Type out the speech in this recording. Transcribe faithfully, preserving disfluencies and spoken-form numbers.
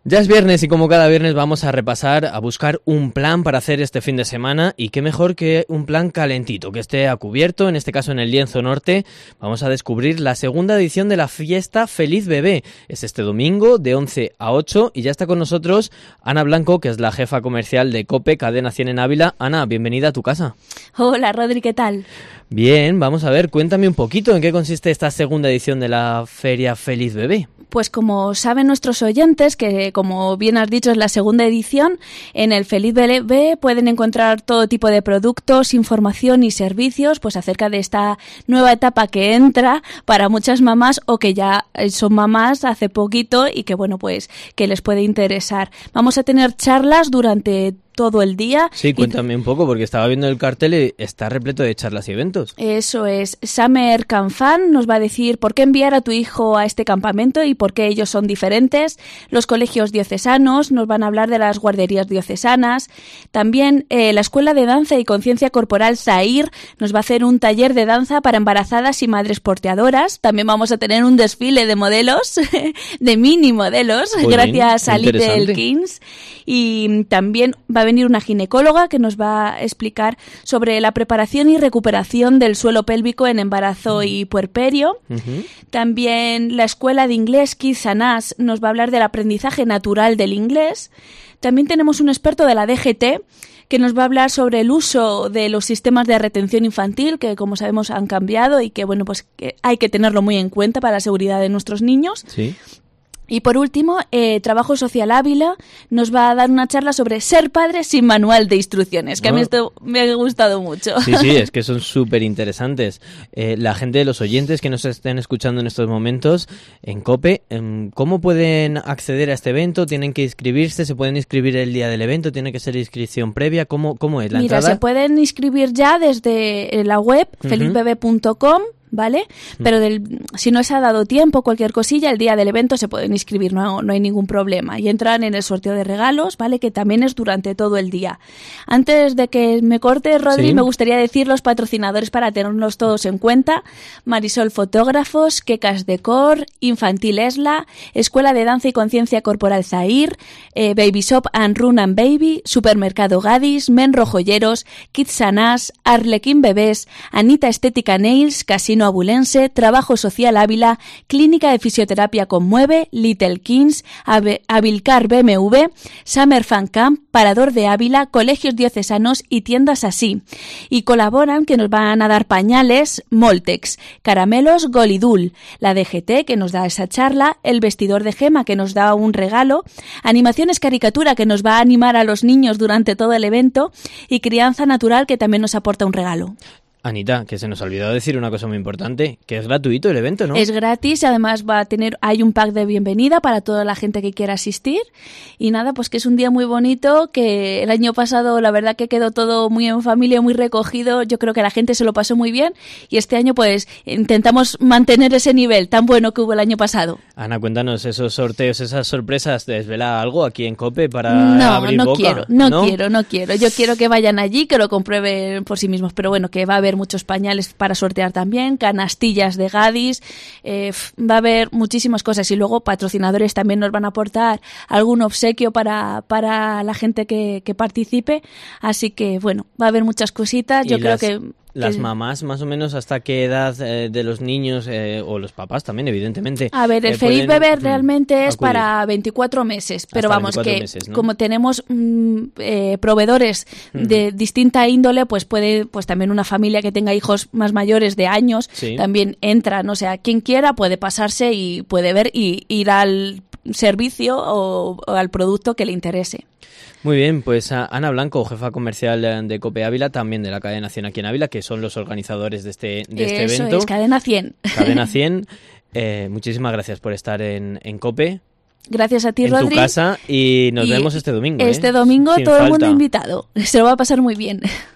Ya es viernes y como cada viernes vamos a repasar, a buscar un plan para hacer este fin de semana y qué mejor que un plan calentito, que esté a cubierto, en este caso en el Lienzo Norte. Vamos a descubrir la segunda edición de la fiesta Feliz Bebé. Es este domingo de once a ocho y ya está con nosotros Ana Blanco, que es la jefa comercial de COPE, Cadena cien en Ávila. Ana, bienvenida a tu casa. Hola Rodri, ¿qué tal? Bien, vamos a ver, cuéntame un poquito en qué consiste esta segunda edición de la Feria Feliz Bebé. Pues como saben nuestros oyentes, que como bien has dicho es la segunda edición, en el Feliz Bebé pueden encontrar todo tipo de productos, información y servicios pues acerca de esta nueva etapa que entra para muchas mamás o que ya son mamás hace poquito y que bueno pues que les puede interesar. Vamos a tener charlas durante todo el día. Sí, cuéntame y... un poco, porque estaba viendo el cartel y está repleto de charlas y eventos. Eso es. Summer Camp Fun nos va a decir por qué enviar a tu hijo a este campamento y por qué ellos son diferentes. Los colegios diocesanos nos van a hablar de las guarderías diocesanas. También eh, la Escuela de Danza y Conciencia Corporal Zahir nos va a hacer un taller de danza para embarazadas y madres porteadoras. También vamos a tener un desfile de modelos, de mini modelos, Muy gracias bien, a Little Kings. Y también va a venir una ginecóloga que nos va a explicar sobre la preparación y recuperación del suelo pélvico en embarazo y puerperio. Uh-huh. También la Escuela de Inglés Kids and Us nos va a hablar del aprendizaje natural del inglés. También tenemos un experto de la D G T que nos va a hablar sobre el uso de los sistemas de retención infantil, que como sabemos han cambiado y que bueno pues que hay que tenerlo muy en cuenta para la seguridad de nuestros niños. Sí. Y por último, eh, Trabajo Social Ávila nos va a dar una charla sobre ser padre sin manual de instrucciones, que oh. a mí esto me ha gustado mucho. Sí, sí, es que son súper interesantes. Eh, la gente de los oyentes que nos estén escuchando en estos momentos en COPE, ¿cómo pueden acceder a este evento? ¿Tienen que inscribirse? ¿Se pueden inscribir el día del evento? ¿Tiene que ser inscripción previa? ¿Cómo, cómo es la Mira, entrada? Se pueden inscribir ya desde la web uh-huh. feliz bebé punto com. ¿Vale? Pero del, si no se ha dado tiempo, cualquier cosilla, el día del evento se pueden inscribir, no, no hay ningún problema. Y entran en el sorteo de regalos, ¿vale? Que también es durante todo el día. Antes de que me corte, Rodri, sí. me gustaría decir los patrocinadores para tenerlos todos en cuenta. Marisol Fotógrafos, Quecas Decor, Infantil Esla, Escuela de Danza y Conciencia Corporal Zahir, eh, Baby Shop and Run and Baby, Supermercado Gadis, Menro Joyeros, Kids and Us, Arlequín Bebés, Anita Estética Nails, Casino Abulense, Trabajo Social Ávila, Clínica de Fisioterapia Conmueve, Little Kings, Avilcar B M W, Summer Fan Camp, Parador de Ávila, Colegios Diocesanos y Tiendas Así. Y colaboran que nos van a dar pañales, Moltex, Caramelos, Golidul, la D G T que nos da esa charla, el Vestidor de Gema que nos da un regalo, Animaciones Caricatura que nos va a animar a los niños durante todo el evento y Crianza Natural que también nos aporta un regalo. Anita, que se nos olvidó decir una cosa muy importante, que es gratuito el evento, ¿no? Es gratis y además va a tener, hay un pack de bienvenida para toda la gente que quiera asistir y nada, pues que es un día muy bonito, que el año pasado la verdad que quedó todo muy en familia, muy recogido, yo creo que la gente se lo pasó muy bien y este año pues intentamos mantener ese nivel tan bueno que hubo el año pasado. Ana, cuéntanos esos sorteos, esas sorpresas, ¿desvela algo aquí en COPE para no, abrir no boca? Quiero, no, no quiero, no quiero, yo quiero que vayan allí, que lo comprueben por sí mismos, pero bueno, que va a haber muchos pañales para sortear también, canastillas de Gadis, eh, va a haber muchísimas cosas y luego patrocinadores también nos van a aportar algún obsequio para, para la gente que, que participe, así que bueno, va a haber muchas cositas, yo creo las... que... Las mamás, más o menos, ¿hasta qué edad eh, de los niños, eh, o los papás también, evidentemente? A ver, el eh, Feliz pueden, Bebé realmente mm, es para veinticuatro meses, pero hasta vamos, que meses, ¿no? como tenemos mm, eh, proveedores uh-huh. de distinta índole, pues puede, pues también una familia que tenga hijos más mayores de años, sí. también entran, o sea, quien quiera puede pasarse y puede ver y ir al servicio o, o al producto que le interese. Muy bien, pues Ana Blanco, jefa comercial de COPE Ávila, también de la Cadena cien aquí en Ávila, que son los organizadores de este, de este Eso evento. Es, Cadena cien. Cadena cien. Eh, muchísimas gracias por estar en, en COPE. Gracias a ti, en Rodri. En tu casa y nos y vemos este domingo. Este ¿eh? domingo Sin todo falta. el mundo invitado. Se lo va a pasar muy bien.